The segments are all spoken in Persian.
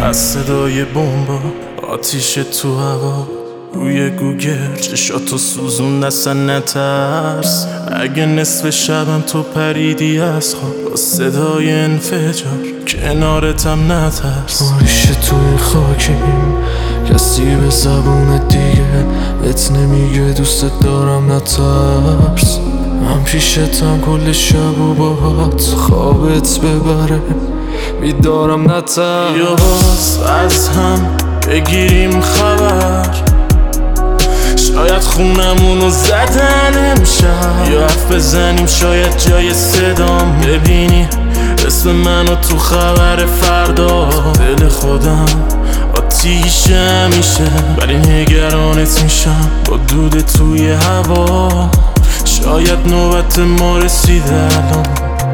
از صدای بمبا آتیش تو هوا روی گوگل چشاتو سوزون اصلا نترس. اگه نصف شبم تو پریدی از خواب با صدای انفجار کنارتم نترس. ریشه توی خاکیم کسی به زبون دیگه ات نمیگه دوست دارم نترس. من پیشتم کل شب و باهات خوابت ببره بیدارم نترس. یا باز از هم بگیریم خبر، شاید خونمونو زدن امشب، یا حرف بزنیم شاید جای صدام ببینی اسم منو تو خبر فردا. دل خودم آتیش میشه ولی نگرانت میشم با دود توی هوا. شاید نوبت ما رسیده الان،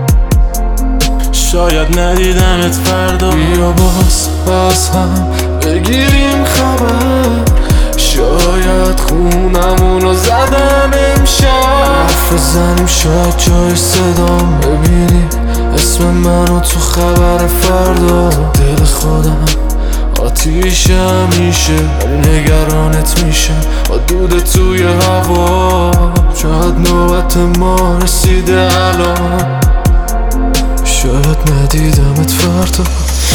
شاید ندیدمت فردا. بیا باز هم بگیریم خبر، شاید خونمونو زدن امشب، حرف بزنیم شاید جای صدام ببینی اسم منو تو خبر فردا. دل خودم آتیش میشه ولی نگرانت میشه با دود توی هوا. شاید نوبت ما رسیده الان، شاید ندیدمت فردا.